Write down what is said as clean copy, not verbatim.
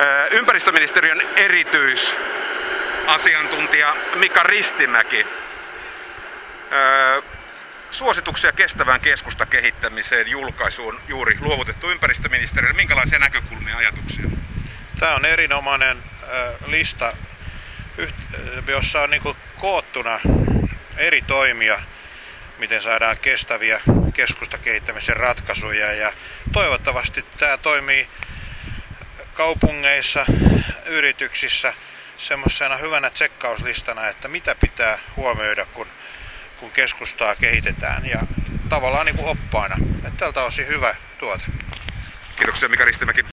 Ympäristöministeriön erityisasiantuntija Mika Ristimäki. Suosituksia kestävään keskustakehittämiseen julkaisuun juuri luovutettu ympäristöministeriölle. Minkälaisia näkökulmia ja ajatuksia? Tämä on erinomainen lista, jossa on koottuna eri toimia, miten saadaan kestäviä keskustakehittämisen ratkaisuja. Ja toivottavasti tämä toimii kaupungeissa, yrityksissä semmoisena hyvänä tsekkauslistana, että mitä pitää huomioida, kun keskustaa kehitetään, ja tavallaan oppaana. Että tältä osin hyvä tuote. Kiitoksia Mika Ristimäki.